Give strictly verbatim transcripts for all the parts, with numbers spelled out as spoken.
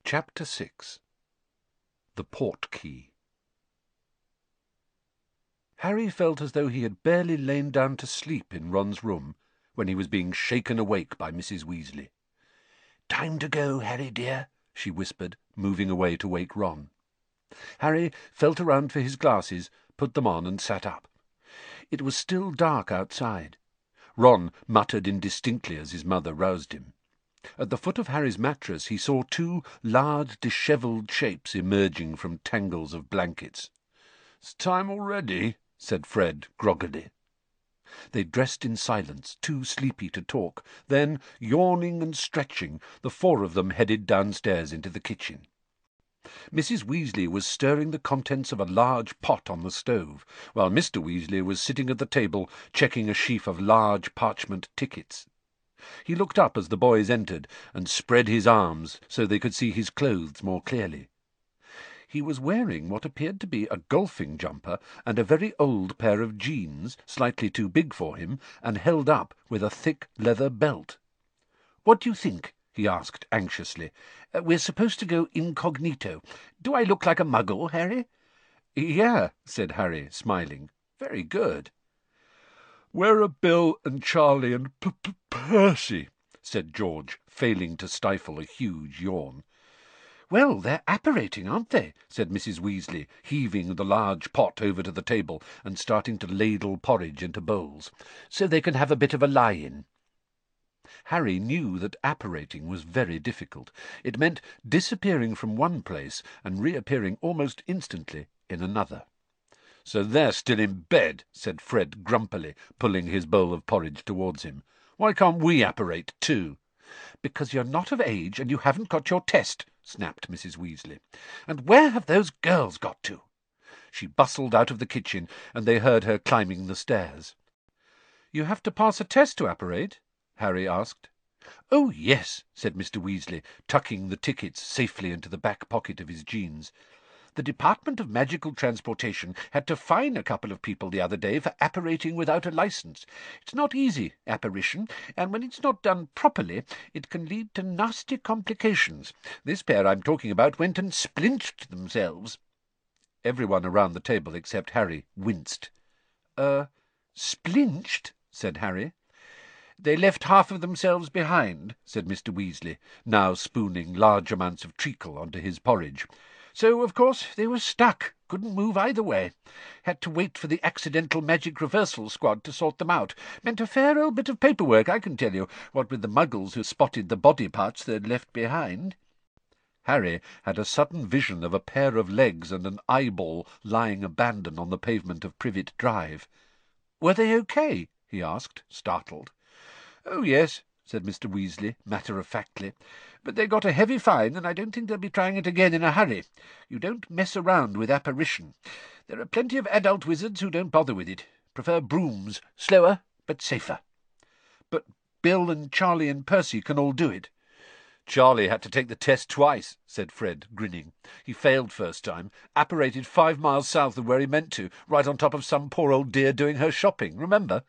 Chapter six. The Portkey. Harry felt as though he had barely lain down to sleep in Ron's room when he was being shaken awake by Missus Weasley. "Time to go, Harry dear," she whispered, moving away to wake Ron. Harry felt around for his glasses, put them on, and sat up. It was still dark outside. Ron muttered indistinctly as his mother roused him. At the foot of Harry's mattress he saw two large dishevelled shapes emerging from tangles of blankets. "It's time already," said Fred groggily. They dressed in silence, too sleepy to talk. Then, yawning and stretching, the four of them headed downstairs into the kitchen. Missus Weasley was stirring the contents of a large pot on the stove, while Mister Weasley was sitting at the table checking a sheaf of large parchment tickets. He looked up as the boys entered, and spread his arms so they could see his clothes more clearly. He was wearing what appeared to be a golfing jumper and a very old pair of jeans, slightly too big for him, and held up with a thick leather belt. "What do you think?" he asked anxiously. Uh, "we're supposed to go incognito. Do I look like a muggle, Harry?" "Yeah," said Harry, smiling. "Very good." "Where are Bill and Charlie and P P Percy?" said George, failing to stifle a huge yawn. "Well, they're apparating, aren't they?" said Missus Weasley, heaving the large pot over to the table and starting to ladle porridge into bowls, "so they can have a bit of a lie-in." Harry knew that apparating was very difficult. It meant disappearing from one place and reappearing almost instantly in another. "So they're still in bed," said Fred grumpily, pulling his bowl of porridge towards him. "Why can't we apparate too?" "Because you're not of age and you haven't got your test," snapped Missus Weasley. "And where have those girls got to?" She bustled out of the kitchen, and they heard her climbing the stairs. "You have to pass a test to apparate?" Harry asked. "Oh, yes," said Mister Weasley, tucking the tickets safely into the back pocket of his jeans. "The Department of Magical Transportation had to fine a couple of people the other day for apparating without a licence. It's not easy, apparition, and when it's not done properly it can lead to nasty complications. This pair I'm talking about went and splinched themselves." Everyone around the table except Harry winced. "Er, splinched?" said Harry. "They left half of themselves behind," said Mister Weasley, now spooning large amounts of treacle onto his porridge. "So, of course, they were stuck, couldn't move either way. Had to wait for the accidental magic reversal squad to sort them out. Meant a fair old bit of paperwork, I can tell you, what with the muggles who spotted the body parts they'd left behind." Harry had a sudden vision of a pair of legs and an eyeball lying abandoned on the pavement of Privet Drive. "Were they okay?" he asked, startled. "Oh, yes," said Mister Weasley, matter-of-factly. "But they got a heavy fine, and I don't think they'll be trying it again in a hurry. You don't mess around with apparition. There are plenty of adult wizards who don't bother with it. Prefer brooms. Slower, but safer." "But Bill and Charlie and Percy can all do it." "Charlie had to take the test twice," said Fred, grinning. "He failed first time, apparated five miles south of where he meant to, right on top of some poor old dear doing her shopping, remember?"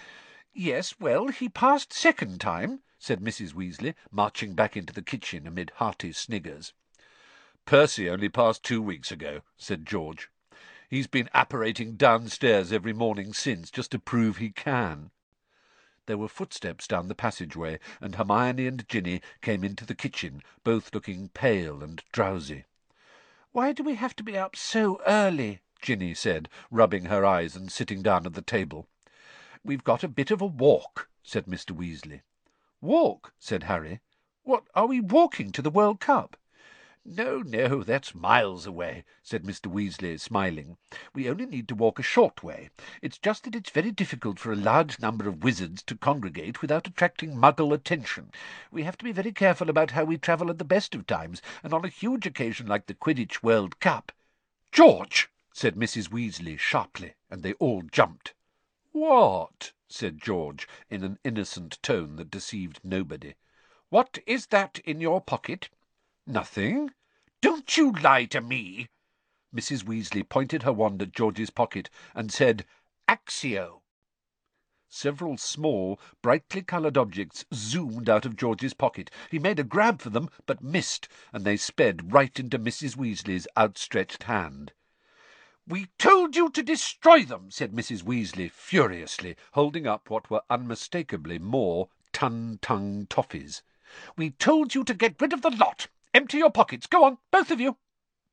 "Yes, well, he passed second time," said Missus Weasley, marching back into the kitchen amid hearty sniggers. "Percy only passed two weeks ago," said George. "He's been apparating downstairs every morning since, just to prove he can." There were footsteps down the passageway, and Hermione and Ginny came into the kitchen, both looking pale and drowsy. "Why do we have to be up so early?" Ginny said, rubbing her eyes and sitting down at the table. "We've got a bit of a walk," said Mister Weasley. "Walk?" said Harry. "What, are we walking to the World Cup?" "No, no, that's miles away," said Mister Weasley, smiling. "We only need to walk a short way. It's just that it's very difficult for a large number of wizards to congregate without attracting muggle attention. We have to be very careful about how we travel at the best of times, and on a huge occasion like the Quidditch World Cup—" "George!" said Missus Weasley sharply, and they all jumped. "What?" said George, in an innocent tone that deceived nobody. "What is that in your pocket?" "Nothing." "Don't you lie to me!" Missus Weasley pointed her wand at George's pocket and said, "Accio." Several small, brightly coloured objects zoomed out of George's pocket. He made a grab for them, but missed, and they sped right into Missus Weasley's outstretched hand. "We told you to destroy them," said Missus Weasley furiously, holding up what were unmistakably more Tun-Tung toffees. "We told you to get rid of the lot. Empty your pockets. Go on, both of you."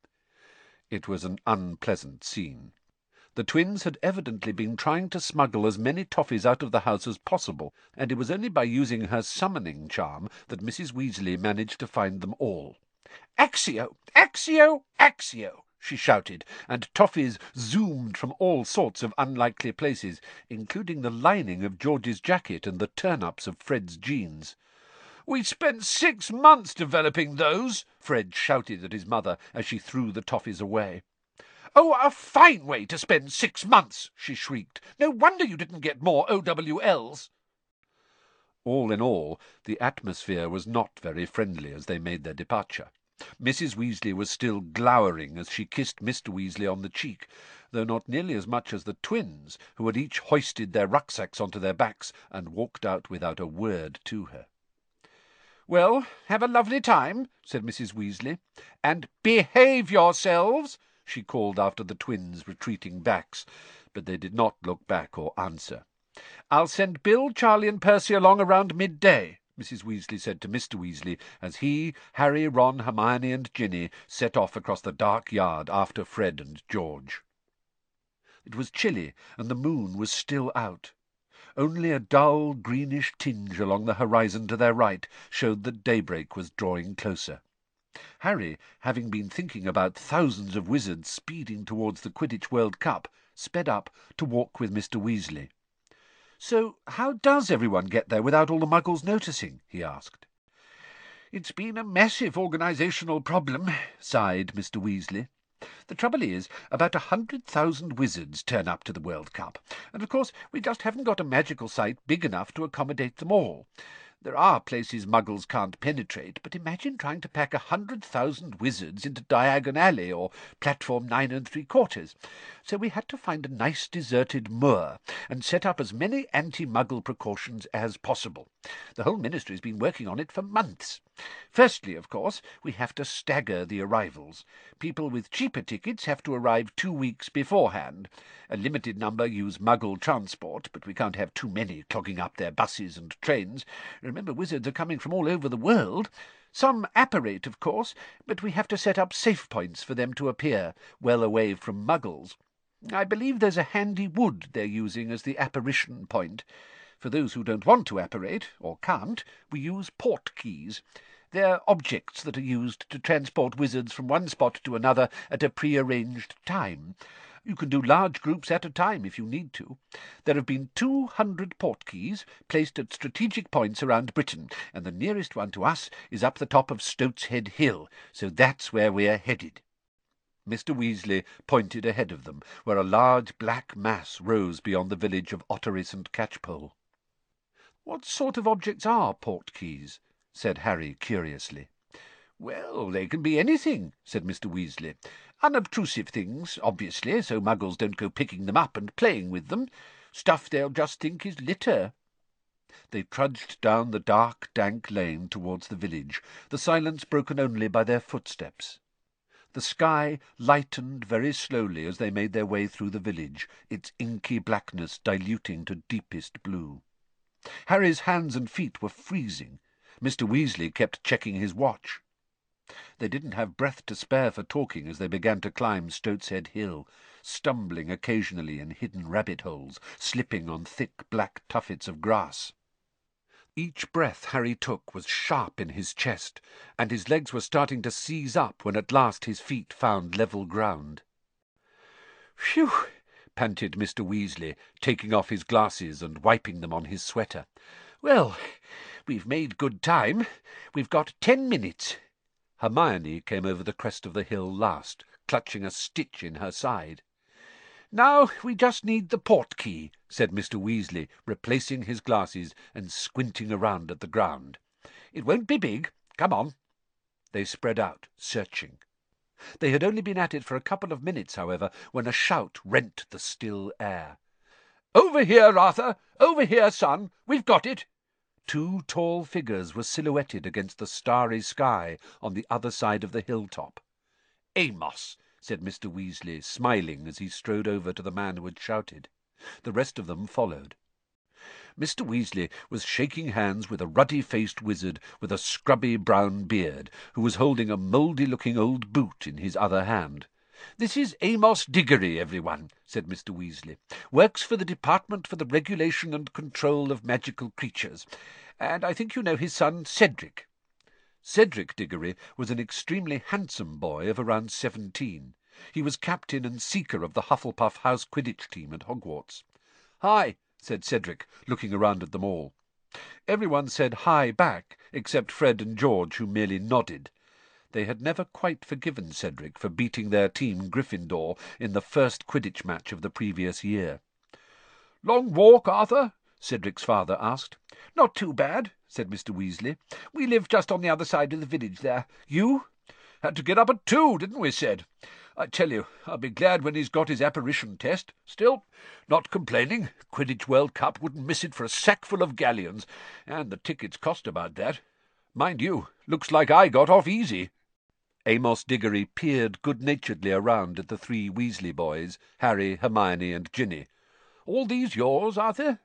It was an unpleasant scene. The twins had evidently been trying to smuggle as many toffees out of the house as possible, and it was only by using her summoning charm that Missus Weasley managed to find them all. "Accio! Accio! Accio!" she shouted, and toffees zoomed from all sorts of unlikely places, including the lining of George's jacket and the turn-ups of Fred's jeans. "We spent six months developing those," Fred shouted at his mother as she threw the toffees away. "Oh, a fine way to spend six months!" she shrieked. "No wonder you didn't get more O W Ls." All in all, the atmosphere was not very friendly as they made their departure. Missus Weasley was still glowering as she kissed Mister Weasley on the cheek, though not nearly as much as the twins, who had each hoisted their rucksacks onto their backs and walked out without a word to her. "Well, have a lovely time," said Missus Weasley. "And behave yourselves," she called after the twins' retreating backs, but they did not look back or answer. "I'll send Bill, Charlie, and Percy along around midday," Missus Weasley said to Mister Weasley, as he, Harry, Ron, Hermione, and Ginny set off across the dark yard after Fred and George. It was chilly, and the moon was still out. Only a dull greenish tinge along the horizon to their right showed that daybreak was drawing closer. Harry, having been thinking about thousands of wizards speeding towards the Quidditch World Cup, sped up to walk with Mister Weasley. "So how does everyone get there without all the Muggles noticing?" he asked. "It's been a massive organisational problem," sighed Mister Weasley. "The trouble is, about a hundred thousand wizards turn up to the World Cup, and of course we just haven't got a magical site big enough to accommodate them all. There are places Muggles can't penetrate, but imagine trying to pack a hundred thousand wizards into Diagon Alley or Platform Nine and Three Quarters. So we had to find a nice deserted moor and set up as many anti-Muggle precautions as possible. The whole Ministry's been working on it for months. Firstly, of course, we have to stagger the arrivals. People with cheaper tickets have to arrive two weeks beforehand. A limited number use Muggle transport, but we can't have too many clogging up their buses and trains. Remember, wizards are coming from all over the world. Some apparate, of course, but we have to set up safe points for them to appear, well away from Muggles. I believe there's a handy wood they're using as the apparition point. For those who don't want to apparate, or can't, we use portkeys. They're objects that are used to transport wizards from one spot to another at a pre-arranged time. You can do large groups at a time if you need to. There have been two hundred portkeys placed at strategic points around Britain, and the nearest one to us is up the top of Stoatshead Hill, so that's where we're headed." Mister Weasley pointed ahead of them, where a large black mass rose beyond the village of Ottery and Catchpole. "What sort of objects are portkeys?" said Harry curiously. "Well, they can be anything," said Mister Weasley. "Unobtrusive things, obviously, so Muggles don't go picking them up and playing with them. Stuff they'll just think is litter." They trudged down the dark, dank lane towards the village, the silence broken only by their footsteps. The sky lightened very slowly as they made their way through the village, its inky blackness diluting to deepest blue. Harry's hands and feet were freezing. Mister Weasley kept checking his watch. They didn't have breath to spare for talking as they began to climb Stoatshead Hill, stumbling occasionally in hidden rabbit holes, slipping on thick black tuffets of grass. Each breath Harry took was sharp in his chest, and his legs were starting to seize up when at last his feet found level ground. "Phew!" panted Mister Weasley, taking off his glasses and wiping them on his sweater. "Well, we've made good time. We've got ten minutes." Hermione came over the crest of the hill last, clutching a stitch in her side. "Now we just need the portkey," said Mister Weasley, replacing his glasses and squinting around at the ground. "It won't be big. Come on." They spread out, searching. They had only been at it for a couple of minutes, however, when a shout rent the still air. "Over here, Arthur! Over here, son! We've got it!" Two tall figures were silhouetted against the starry sky on the other side of the hilltop. "Amos," said Mister Weasley, smiling as he strode over to the man who had shouted. The rest of them followed. Mister Weasley was shaking hands with a ruddy-faced wizard with a scrubby brown beard, who was holding a mouldy-looking old boot in his other hand. "This is Amos Diggory, everyone," said Mister Weasley. "Works for the Department for the Regulation and Control of Magical Creatures. And I think you know his son Cedric." Cedric Diggory was an extremely handsome boy of around seventeen. He was captain and seeker of the Hufflepuff House Quidditch team at Hogwarts. "Hi," said Cedric, looking around at them all. Everyone said hi back, except Fred and George, who merely nodded. They had never quite forgiven Cedric for beating their team Gryffindor in the first Quidditch match of the previous year. "Long walk, Arthur?" Cedric's father asked. "Not too bad," said Mister Weasley. "We live just on the other side of the village there. You?" "Had to get up at two, didn't we, Ced? I tell you, I'll be glad when he's got his apparition test. Still, not complaining. Quidditch World Cup wouldn't miss it for a sackful of galleons, and the tickets cost about that. Mind you, looks like I got off easy." Amos Diggory peered good-naturedly around at the three Weasley boys, Harry, Hermione, and Ginny. "All these yours, Arthur?"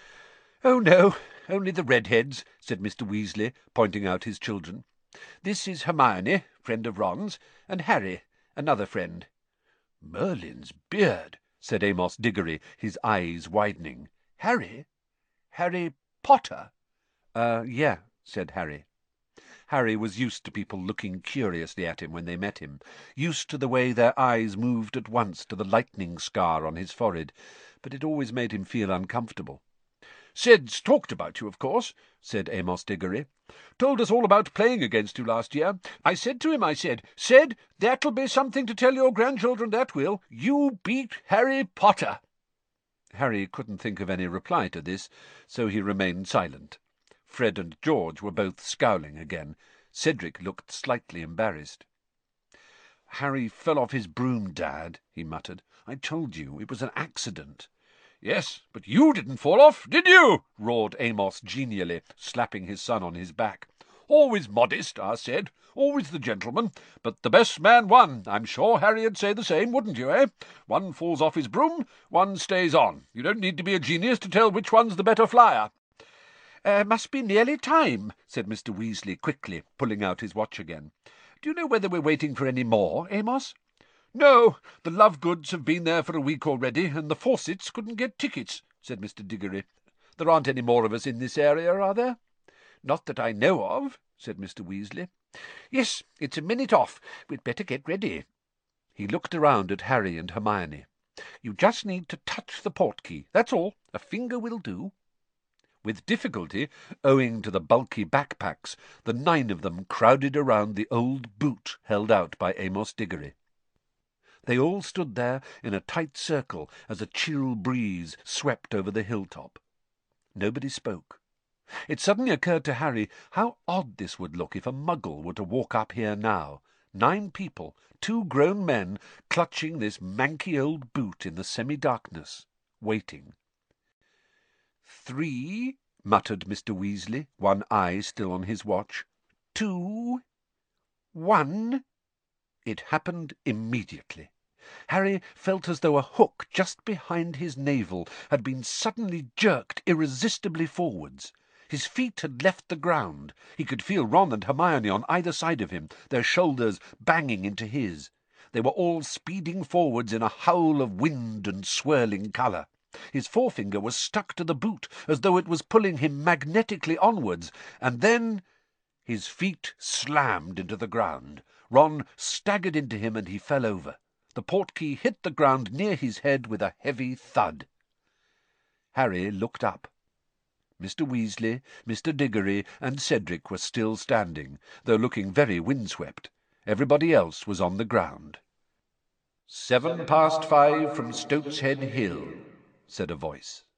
"Oh, no, only the redheads," said Mister Weasley, pointing out his children. "This is Hermione, friend of Ron's, and Harry, another friend." "Merlin's beard," said Amos Diggory, his eyes widening. "Harry? Harry Potter?" Uh, yeah, said Harry. Harry was used to people looking curiously at him when they met him, used to the way their eyes moved at once to the lightning scar on his forehead, but it always made him feel uncomfortable. "Ced's talked about you, of course," said Amos Diggory. "Told us all about playing against you last year. I said to him, I said, Ced, that'll be something to tell your grandchildren, that will. You beat Harry Potter." Harry couldn't think of any reply to this, so he remained silent. Fred and George were both scowling again. Cedric looked slightly embarrassed. "Harry fell off his broom, Dad," he muttered. "I told you, it was an accident." "Yes, but you didn't fall off, did you?" roared Amos genially, slapping his son on his back. "Always modest," I said, "always the gentleman. But the best man won. I'm sure Harry'd say the same, wouldn't you, eh? One falls off his broom, one stays on. You don't need to be a genius to tell which one's the better flyer." Uh, must be nearly time," said Mister Weasley quickly, pulling out his watch again. "Do you know whether we're waiting for any more, Amos?" "No, the Lovegoods have been there for a week already, and the Fawcetts couldn't get tickets," said Mister Diggory. "There aren't any more of us in this area, are there?" "Not that I know of," said Mister Weasley. "Yes, it's a minute off. We'd better get ready." He looked around at Harry and Hermione. "You just need to touch the portkey, that's all. A finger will do." With difficulty, owing to the bulky backpacks, the nine of them crowded around the old boot held out by Amos Diggory. They all stood there in a tight circle as a chill breeze swept over the hilltop. Nobody spoke. It suddenly occurred to Harry how odd this would look if a Muggle were to walk up here now. Nine people, two grown men, clutching this manky old boot in the semi-darkness, waiting. "Three," muttered Mister Weasley, one eye still on his watch. "Two. One." It happened immediately. Harry felt as though a hook just behind his navel had been suddenly jerked irresistibly forwards. His feet had left the ground. He could feel Ron and Hermione on either side of him, their shoulders banging into his. They were all speeding forwards in a howl of wind and swirling colour. His forefinger was stuck to the boot, as though it was pulling him magnetically onwards, and then his feet slammed into the ground. Ron staggered into him, and he fell over. The portkey hit the ground near his head with a heavy thud. Harry looked up. Mister Weasley, Mister Diggory, and Cedric were still standing, though looking very windswept. Everybody else was on the ground. "Seven past five from Stoatshead Hill," said a voice.